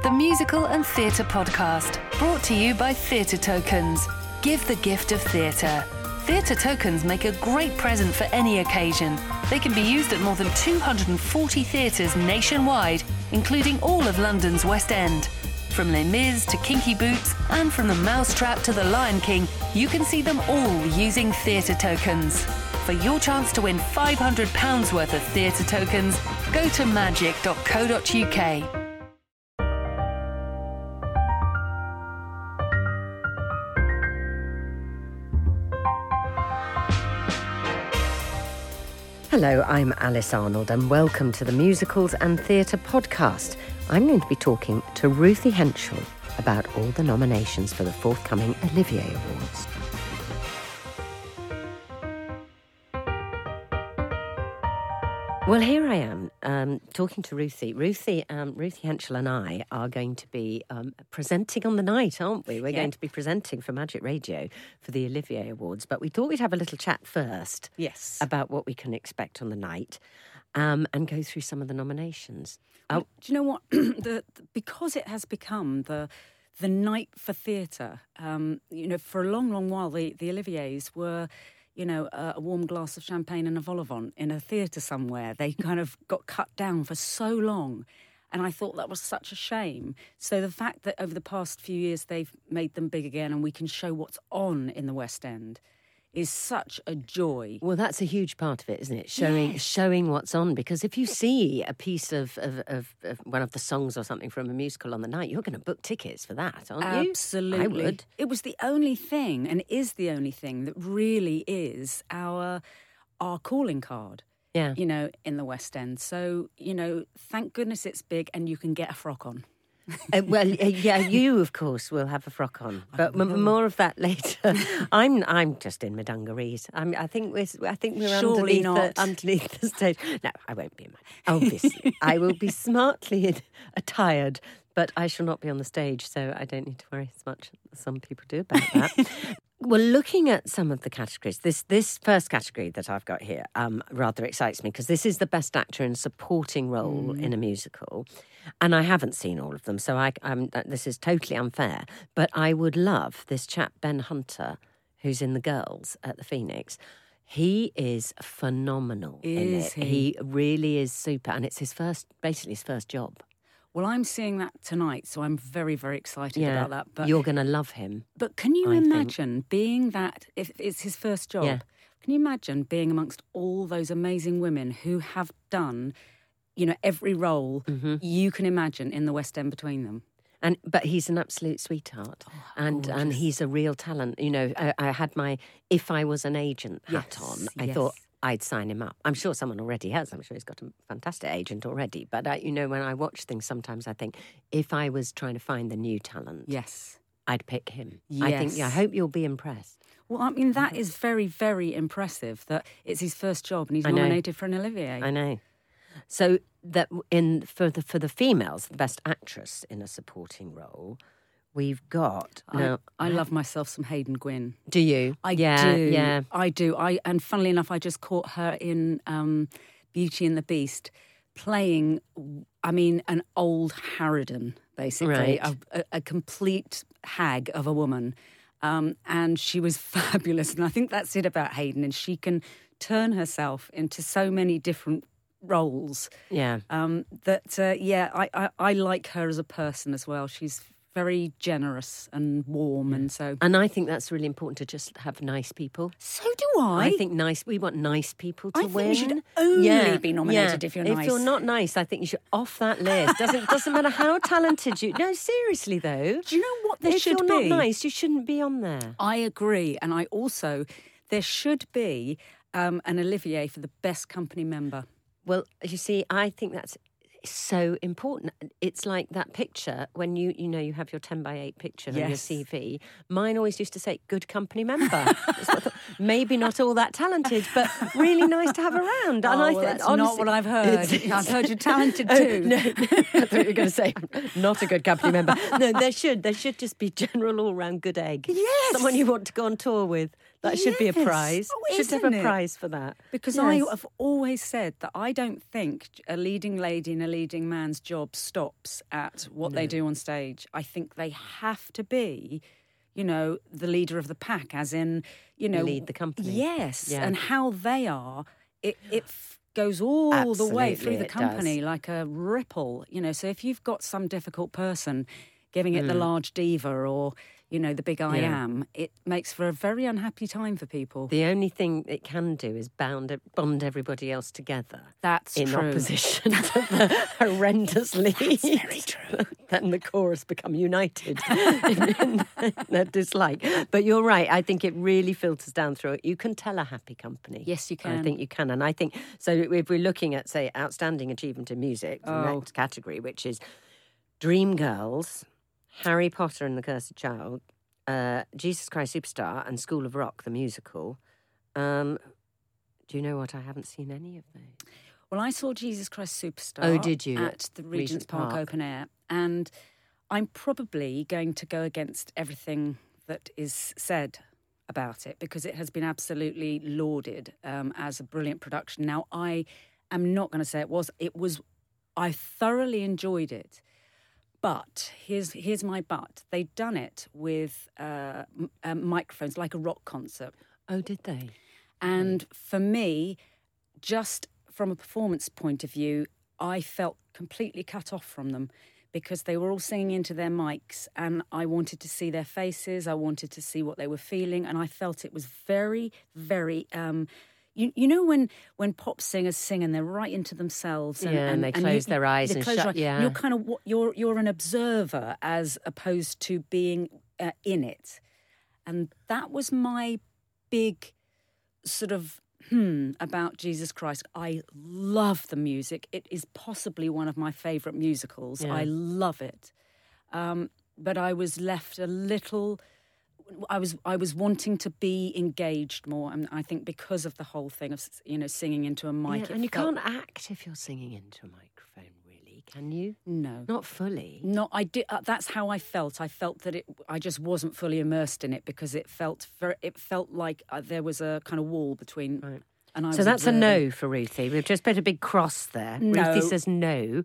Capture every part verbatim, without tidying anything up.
the musical and theatre podcast, brought to you by Theatre Tokens. Give the gift of theatre. Theatre Tokens make a great present for any occasion. They can be used at more than two hundred forty theatres nationwide, including all of London's West End. From Les Mis to Kinky Boots, and from The Mousetrap to The Lion King, you can see them all using Theatre Tokens. For your chance to win five hundred pounds worth of Theatre Tokens, go to magic dot co dot uk. Hello, I'm Alice Arnold and welcome to the Musicals and Theatre podcast. I'm going to be talking to Ruthie Henschel about all the nominations for the forthcoming Olivier Awards. Well, here I am um, talking to Ruthie. Ruthie, um, Ruthie Henschel and I are going to be um, presenting on the night, aren't we? We're yeah. going to be presenting for Magic Radio for the Olivier Awards, but we thought we'd have a little chat first. Yes. About what we can expect on the night um, and go through some of the nominations. Well, oh. Do you know what? the, the, because it has become the the night for theatre, um, you know, for a long, long while, the, the Oliviers were... you know, a, a warm glass of champagne and a vol au vent in a theatre somewhere. They kind of got cut down for so long. And I thought that was such a shame. So the fact that over the past few years they've made them big again and we can show what's on in the West End is such a joy. Well, that's a huge part of it, isn't it? Showing yes. showing what's on. Because if you see a piece of, of, of, of one of the songs or something from a musical on the night, you're going to book tickets for that, aren't you? Absolutely. I would. It was the only thing, and is the only thing, that really is our our calling card, yeah. you know, in the West End. So, you know, thank goodness it's big and you can get a frock on. uh, well, uh, yeah, you of course will have a frock on, but m- more of that later. I'm I'm just in my dungarees. I'm, I think we're I think we're Surely underneath not. the, underneath the stage. No, I won't be in my. Obviously, I will be smartly attired, but I shall not be on the stage, so I don't need to worry as much as some people do about that. Well, looking at some of the categories, this this first category that I've got here um, rather excites me because this is the best actor in a supporting role mm. in a musical, and I haven't seen all of them, so I, I'm, this is totally unfair. But I would love this chap, Ben Hunter, who's in The Girls at the Phoenix. He is phenomenal is in it. He? He really is super, and it's his first, basically his first job. Well, I'm seeing that tonight, so I'm very, very excited yeah, about that. But you're going to love him. But can you I imagine think. being that, if it's his first job, yeah. can you imagine being amongst all those amazing women who have done, you know, every role mm-hmm. you can imagine in the West End between them? And but he's an absolute sweetheart, oh, and gorgeous. and he's a real talent. You know, I, I had my "If I Was an Agent" hat yes, on. I yes. thought I'd sign him up. I'm sure someone already has. I'm sure he's got a fantastic agent already. But I, you know, when I watch things, sometimes I think if I was trying to find the new talent, yes, I'd pick him. Yes. I think. Yeah, I hope you'll be impressed. Well, I mean, that is very, very impressive. That it's his first job and he's I know. nominated for an Olivier. I know. So that in for the for the females, the best actress in a supporting role, we've got. I, now, I love myself some Hayden Gwynn. Do you? I yeah, do. Yeah, I do. I and funnily enough, I just caught her in um, Beauty and the Beast, playing. I mean, an old harridan, basically, right. a, a, a complete hag of a woman, um, and she was fabulous. And I think that's it about Hayden, and she can turn herself into so many different roles. Yeah. Um, that uh, yeah, I, I I like her as a person as well. She's very generous and warm, and so. And I think that's really important to just have nice people. So do I. I think nice. We want nice people to I win. think we should only yeah, be nominated yeah. if you're if nice. If you're not nice, I think you should off that list. Doesn't doesn't matter how talented you. No, seriously though. Do you know what there if should you're be? not nice, you shouldn't be on there. I agree, and I also there should be um, an Olivier for the best company member. Well, you see, I think that's so important. It's like that picture when you, you know, you have your ten by eight picture yes. on your C V. Mine always used to say, good company member. Maybe not all that talented, but really nice to have around. Oh, and I well, th- that's honestly, not what I've heard. It's, it's, I've heard you're talented oh, too. No, no, I thought you were going to say, not a good company member. No, there should. There should just be general all-round good egg. Yes. Someone you want to go on tour with. That should be a Yes. prize. Oh, should have isn't a it? prize for that. Because Yes. I have always said that I don't think a leading lady and a leading man's job stops at what they do on stage. I think they have to be, you know, the leader of the pack, as in, you know... Lead the company. Yes, Yeah. and how they are, it, it f- goes all the way Absolutely, through the it company does. like a ripple, you know. So if you've got some difficult person giving it the Mm. large diva or, you know, the big I Yeah. am, it makes for a very unhappy time for people. The only thing it can do is bound bond everybody else together. That's in true. opposition to the horrendous lead. That's very true. Then the chorus become united in, in their dislike. But you're right. I think it really filters down through it. You can tell a happy company. Yes, you I can. think you can. And I think, so if we're looking at, say, outstanding achievement in music, the Oh. next category, which is Dreamgirls, Harry Potter and the Cursed Child, uh, Jesus Christ Superstar, and School of Rock, the musical. Um, do you know what? I haven't seen any of those. Well, I saw Jesus Christ Superstar. Oh, did you? At the Regent's Regent's Park, Park. Open Air. And I'm probably going to go against everything that is said about it because it has been absolutely lauded um, as a brilliant production. Now, I am not going to say it was. It was. I thoroughly enjoyed it. But here's here's my but. They'd done it with uh, m- uh, microphones, like a rock concert. Oh, did they? And for me, just from a performance point of view, I felt completely cut off from them because they were all singing into their mics and I wanted to see their faces. I wanted to see what they were feeling. And I felt it was very, very... Um, you, you know when, when pop singers sing and they're right into themselves and, Yeah, and they you- close their eyes they and close shut- their eyes. yeah. You're kind of what- you're you're an observer as opposed to being uh, in it, and that was my big sort of hmm about Jesus Christ. I love the music. It is possibly one of my favourite musicals. Yeah. I love it, um, but I was left a little. I was I was wanting to be engaged more, and I think because of the whole thing of you know singing into a mic, Yeah, it and you felt- can't act if you're singing into a microphone, really, can you? No, Not fully. No, I did. Uh, that's how I felt. I felt that it. I just wasn't fully immersed in it because it felt very. It felt like uh, there was a kind of wall between. Right. And I So was that's observing. a no for Ruthie. We've just put a big cross there. No. Ruthie says no.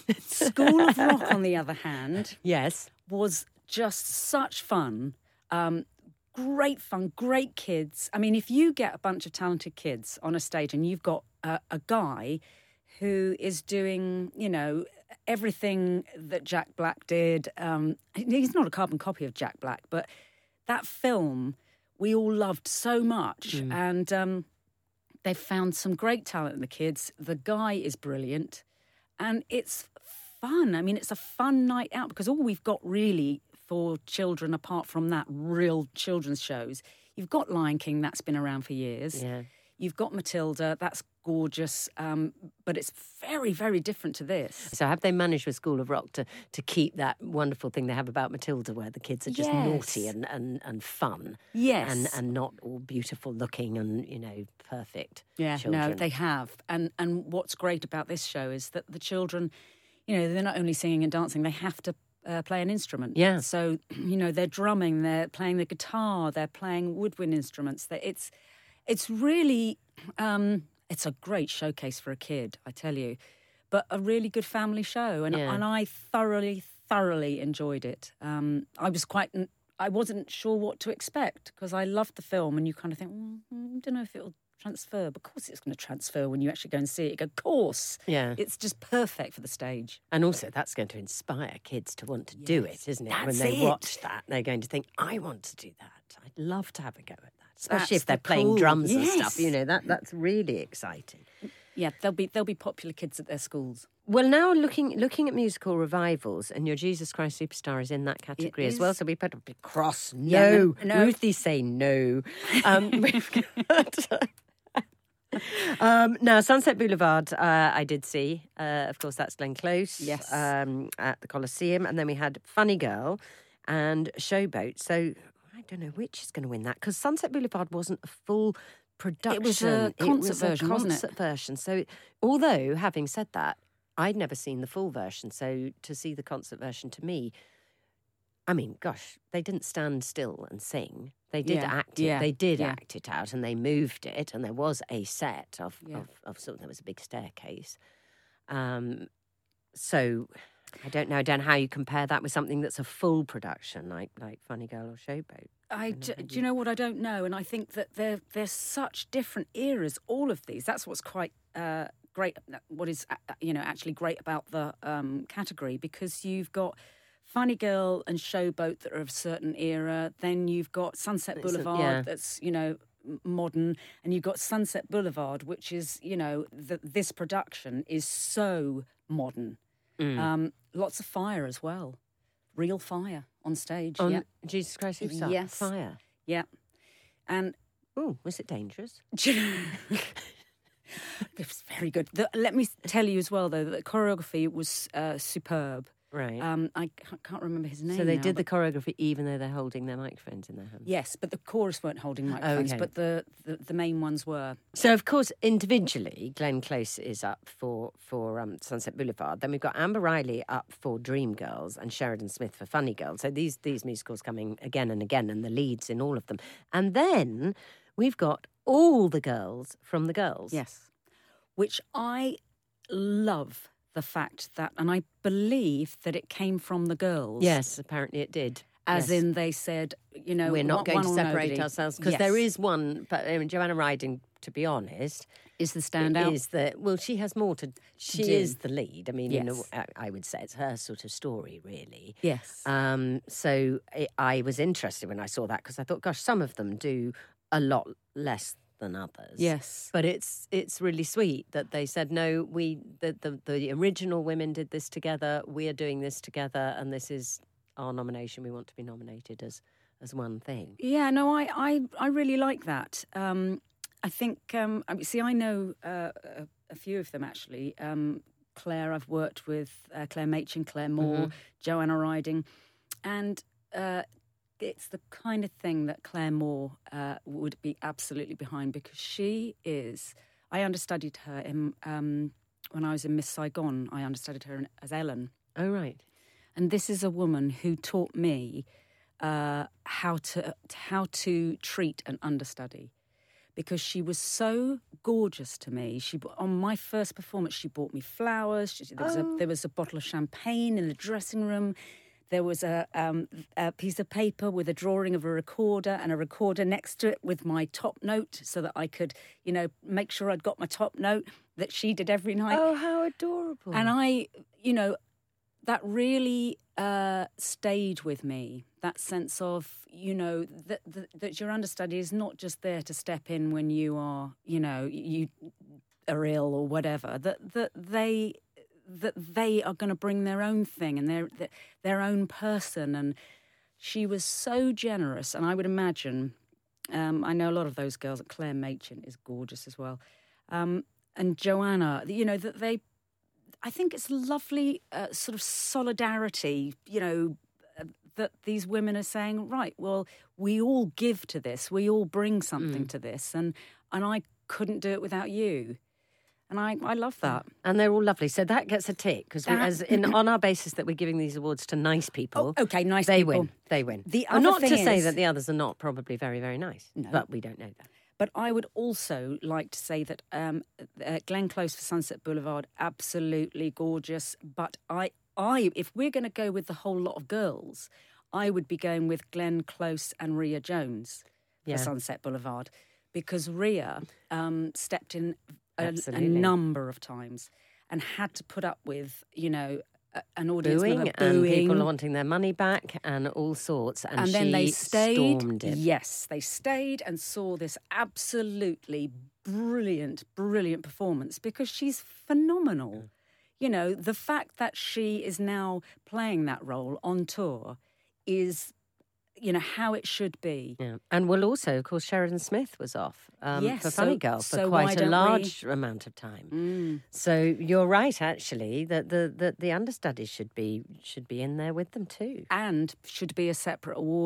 School of Rock, on the other hand, Yes. was just such fun. Um, great fun, great kids. I mean, if you get a bunch of talented kids on a stage and you've got a, a guy who is doing, you know, everything that Jack Black did. Um, he's not a carbon copy of Jack Black, but that film we all loved so much. Mm. And um, they've found some great talent in the kids. The guy is brilliant. And it's fun. I mean, it's a fun night out because all we've got really for children, apart from that real children's shows, you've got Lion King, that's been around for years. Yeah. You've got Matilda, that's gorgeous, um, but it's very, very different to this. So have they managed with School of Rock to, to keep that wonderful thing they have about Matilda where the kids are just Yes. naughty and, and, and fun Yes. and, and not all beautiful looking and, you know, perfect Yeah, children? no, they have. And and what's great about this show is that the children, you know, they're not only singing and dancing, they have to uh, play an instrument. Yeah. So, you know, they're drumming, they're playing the guitar, they're playing woodwind instruments. They- It's it's really, um, it's a great showcase for a kid, I tell you, but a really good family show. And, Yeah. and I thoroughly, thoroughly enjoyed it. Um, I was quite... I wasn't sure what to expect because I loved the film and you kind of think, mm, I don't know if it'll transfer. But of course it's going to transfer when you actually go and see it. You go, of course. Yeah. It's just perfect for the stage. And also, that's going to inspire kids to want to do Yes, it, isn't it? that's when they it. watch that, they're going to think, I want to do that. I'd love to have a go at that. Especially That's if they're the playing cool- drums and yes. stuff. You know, that that's really exciting. Yeah, there'll be there'll be popular kids at their schools. Well, now looking looking at musical revivals, and your Jesus Christ Superstar is in that category as well. is. So we put a big cross. No, Yeah, no, no. Ruthie say no. Um, we've got, um, now, Sunset Boulevard, uh, I did see. Uh, of course, that's Glenn Close. Yes. Um, at the Coliseum, and then we had Funny Girl and Showboat. So I don't know which is going to win that because Sunset Boulevard wasn't a full production. It was a concert version, a wasn't it? concert version. So, although having said that, I'd never seen the full version. So to see the concert version, to me, I mean, gosh, they didn't stand still and sing. They did Yeah, act it. yeah, They did yeah. act it out, and they moved it, and there was a set of Yeah. of, of sort. There was a big staircase. Um, so I don't know, Dan, how you compare that with something that's a full production like like Funny Girl or Showboat. I d- do you know what? I don't know, and I think that they're they're such different eras. All of these. That's what's quite uh, great. What is uh, you know actually great about the um, category, because you've got Funny Girl and Showboat that are of a certain era. Then you've got Sunset It's a- Boulevard yeah. that's you know m- modern, and you've got Sunset Boulevard, which is you know the, this production is so modern. Mm. Um, lots of fire as well, real fire on stage. On yeah, Jesus Christ Superstar, Yes. Fire. yeah, and. Oh, was it dangerous? Do you know- It was very good. The, let me tell you as well, though, that the choreography was uh, superb. Right. Um, I can't, can't remember his name. so they now, did the but- choreography even though they're holding their microphones in their hands. Yes, but the chorus weren't holding microphones, okay. but the, the, the main ones were. So, of course, individually, Glenn Close is up for for um, Sunset Boulevard. Then we've got Amber Riley up for Dreamgirls and Sheridan Smith for Funny Girl. So these these musicals coming again and again, and the leads in all of them. And then we've got all the girls from the girls. Yes. Which I love the fact that, and I believe that it came from the girls. Yes, apparently it did. As Yes. in they said, you know, We're not one- going one to or separate nobody. ourselves because Yes. there is one. But I mean, Joanna Riding, to be honest, Is the standout. is that well, she has more to. She do. is the lead. I mean, you know, Yes. I, I would say it's her sort of story, really. Yes. Um, so it, I was interested when I saw that because I thought, gosh, some of them do a lot less than others. yes. But it's it's really sweet that they said no. We the, the the original women did this together. We are doing this together, and this is our nomination. We want to be nominated as as one thing. Yeah, no, I, I, I really like that. Um, I think, um, I mean, see, I know uh, a, a few of them actually. Um, Claire, I've worked with uh, Claire Machin, Claire Moore, Joanna Riding, and uh, it's the kind of thing that Claire Moore uh, would be absolutely behind, because she is. I understudied her in um, when I was in Miss Saigon. I understudied her in, as Ellen. Oh right. And this is a woman who taught me uh, how to how to treat an understudy, because she was so gorgeous to me. She on my first performance, she bought me flowers. She, there was Oh. a there was a bottle of champagne in the dressing room. There was a, um, a piece of paper with a drawing of a recorder and a recorder next to it with my top note, so that I could, you know, make sure I'd got my top note that she did every night. Oh, how adorable! And I, you know, that really uh, stayed with me. That sense of, you know, that, that that your understudy is not just there to step in when you are, you know, you are ill or whatever. That that they that they are going to bring their own thing and their their own person. And she was so generous. And I would imagine, um, I know a lot of those girls. Claire Machin is gorgeous as well, um, and Joanna. You know that they. I think it's lovely uh, sort of solidarity, you know, uh, that these women are saying, right, well, we all give to this, we all bring something Mm. to this, and and I couldn't do it without you. And I, I love that. And they're all lovely. So that gets a tick because That- as in on our basis that we're giving these awards to nice people. Oh, okay, nice they people. win. They win. The And other not to thing say is- that the others are not probably very, very nice. No. But we don't know that. But I would also like to say that um, uh, Glenn Close for Sunset Boulevard, absolutely gorgeous. But I, I, if we're going to go with the whole lot of girls, I would be going with Glenn Close and Rhea Jones for Yeah. Sunset Boulevard, because Rhea um, stepped in a, a Absolutely. number of times and had to put up with, you know, a, an audience Booing, member and booing. people wanting their money back and all sorts. And, And she then they stayed. stormed it. Yes, they stayed and saw this absolutely brilliant, brilliant performance, because she's phenomenal. You know, the fact that she is now playing that role on tour is, you know, how it should be. Yeah. And well, also, of course, Sheridan Smith was off um, Yes, for Funny so- Girl for so why quite a don't we- large amount of time. Mm. So you're right, actually, that the, the, the understudies should be should be in there with them too. And should be a separate award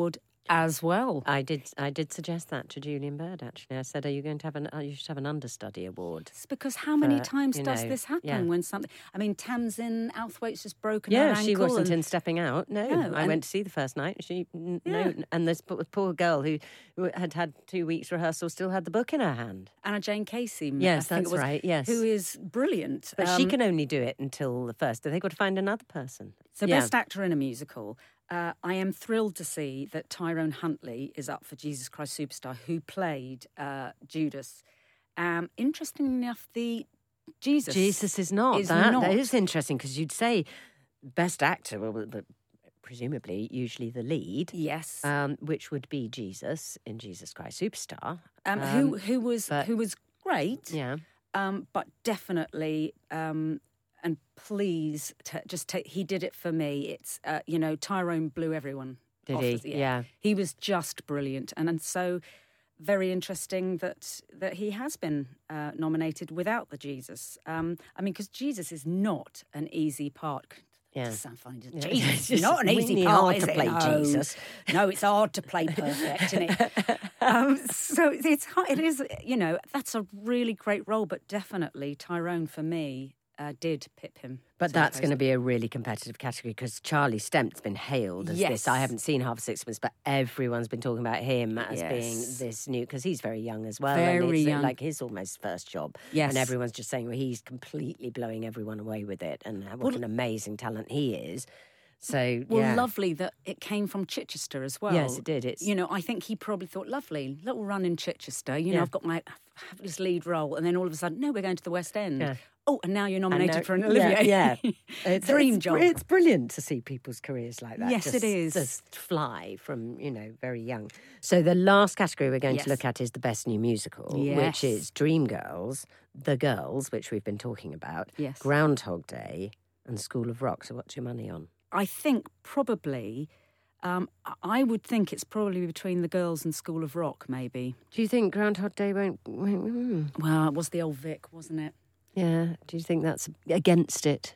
as well. I did. I did suggest that to Julian Bird. Actually, I said, "Are you going to have an? Uh, you should have an understudy award." It's because how many for, times you does know, this happen yeah. when something? I mean, Tamsin Outhwaite's just broken her Yeah, ankle. she wasn't and, in Stepping Out. No, No, I and- went to see the first night. She n- Yeah. no, and this poor, poor girl who, who had had two weeks rehearsal still had the book in her hand. Anna Jane Casey. Yes, I think that's it was, right, yes. who is brilliant. But she Um, can only do it until the first. They've got to find another person. So, Yeah. best actor in a musical. Uh, I am thrilled to see that Tyrone Huntley is up for Jesus Christ Superstar, who played uh, Judas. Um, interestingly enough, the Jesus Jesus is not is that. not. That is interesting because you'd say best actor, well, but presumably usually the lead. Yes, Um, which would be Jesus in Jesus Christ Superstar. um, who um, who was but- who was great. Yeah. Um, but definitely, um, and please, t- just take. He did it for me. It's uh, you know, Tyrone blew everyone. Did off he? as- Yeah. he was just brilliant, and and so very interesting that that he has been uh, nominated without the Jesus. Um, I mean, because Jesus is not an easy part. Yeah. Does sound funny. Yeah. Jesus It's is not an really easy part, hard is to it? play No. Jesus. No, it's hard to play perfect, isn't it? um, so it's hard- it is, you know, that's a really great role, but definitely Tyrone for me uh, did pip him. But to the that's post. going to be a really competitive category because Charlie Stemp's been hailed as Yes. this. I haven't seen Half Sixpence, but everyone's been talking about him as Yes. being this new, because he's very young as well. Very and it's young. like his almost first job. Yes. And everyone's just saying, well, he's completely blowing everyone away with it and what Well- an amazing talent he is. So, Well, yeah. lovely that it came from Chichester as well. Yes, it did. It's- You know, I think he probably thought, lovely, little run in Chichester. You know, Yeah. I've got my fabulous lead role. And then all of a sudden, no, we're going to the West End. Yeah. Oh, and now you're nominated And now- for an Olivier. Yeah, yeah. It's, Dream it's, job. It's brilliant to see people's careers like that. Yes, just, it is. Just fly from, you know, very young. So the last category we're going Yes. to look at is the best new musical, Yes. which is Dreamgirls, The Girls, which we've been talking about, Yes. Groundhog Day, and School of Rock. So what's your money on? I think probably, um, I would think it's probably between The Girls and School of Rock, maybe. Do you think Groundhog Day won't... won't mm, Well, it was the old Vic, wasn't it? yeah. Do you think that's against it?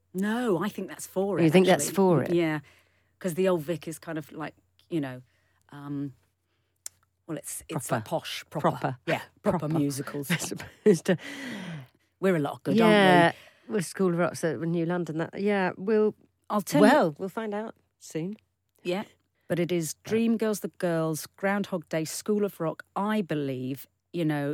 No, I think that's for it. You think that's actually. for it? Yeah, because the old Vic is kind of like, you know, um, well, it's it's Proper. like posh, proper, Proper. yeah, proper, Proper. musicals. As opposed to... We're a lot good, yeah. aren't we? With School of Rock's at New London. That, yeah, we'll... I'll tell you. Well, we'll find out soon. Yeah, but it is Dreamgirls, The Girls, Groundhog Day, School of Rock. I believe, you know,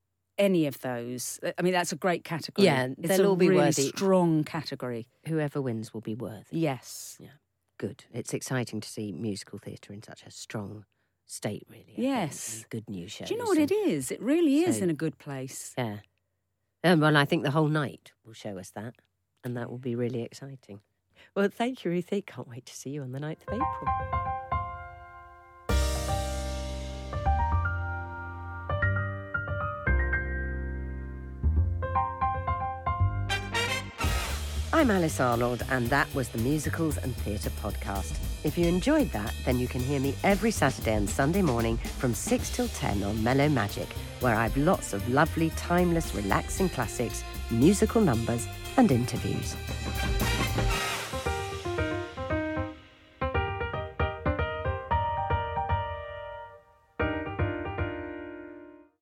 any of those. I mean, that's a great category. Yeah, it's they'll a all be really worthy. strong category. Whoever wins will be worthy. Yes. Good. It's exciting to see musical theatre in such a strong state, really. I think, Yes. and good news shows. Do you know what it and- is? It really is So- in a good place. Yeah. Um, well, I think the whole night will show us that, and that will be really exciting. Well, thank you, Ruthie. Can't wait to see you on the ninth of April. I'm Alice Arnold, and that was the Musicals and Theatre podcast. If you enjoyed that, then you can hear me every Saturday and Sunday morning from six till ten on Mellow Magic, where I've lots of lovely, timeless, relaxing classics, musical numbers, and interviews.